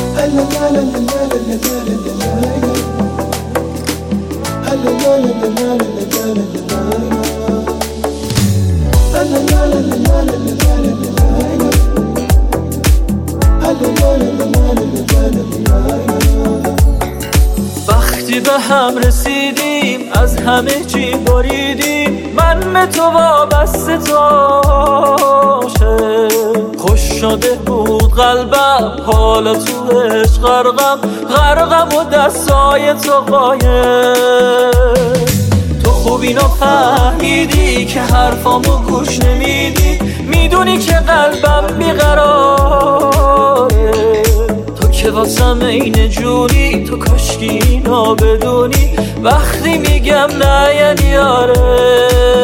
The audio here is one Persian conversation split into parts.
وقتی به هم رسیدیم از همه چی بریدیم، من به تو وابسته تو عاشق. خوش شده بود قلبم حالا تو عشق غرقم و دستای تو قایم. تو خوب اینو فهمیدی که حرفامو گوش نمیدی، میدونی که قلبم بیقراره. تو که واسم اینه جونی، تو کاشکی اینا بدونی وقتی میگم نه یعنی آره.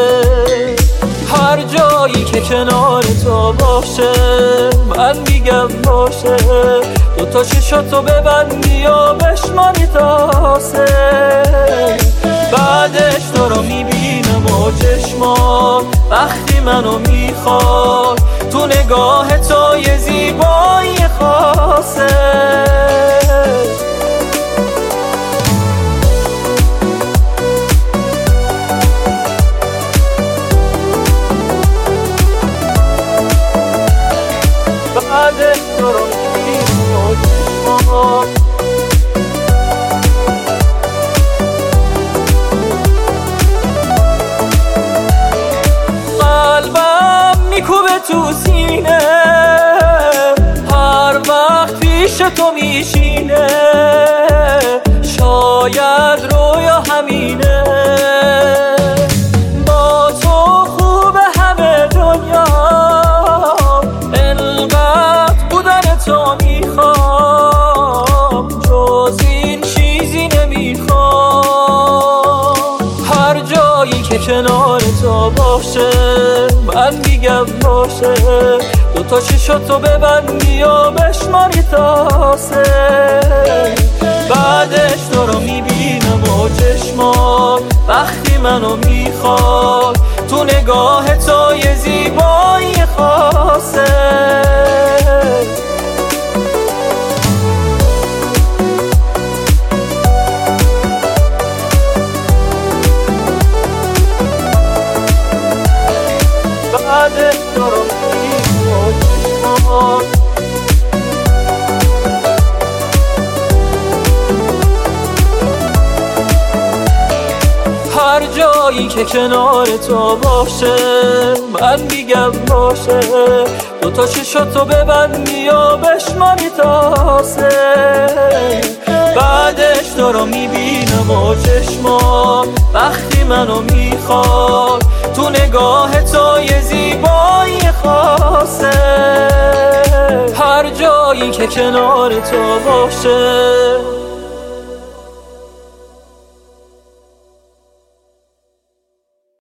هر جایی که کنار تو باشه من میگم باشه، دوتا چشاتو ببندی و بشمانی تا سه. بعدش تو رو میبینم و چشمات وقتی منو میخواد، تو نگاه تو یه زیبایی خاصه. بعدش تو رو میبینم و چشمات میکوبه تو سینه، هر وقت پیش تو میشینه. شاید رویا همینه، با تو خوبه همه دنیا. انقدر بودن تو میخوام، جز این چیزی نمیخوام. هر جایی که کنار تو باشه من میگم باشه، دوتا چشاتو ببندی و بشماری تا سه. بعدش تو رو میبینم و چشمات وقتی منو میخواد، تو نگاه تو یه زیبایی خاصه. بعدش تو رو میبینم و چشمات هر جایی که کنار تو باشه من میگم باشه، دوتا چشاتو ببندی و بشمانی تا سه. بعدش تو رو میبینم و چشمات وقتی منو میخواد، تو نگاه تو یه زیبایی خاصه. هر جایی که کنار تو باشه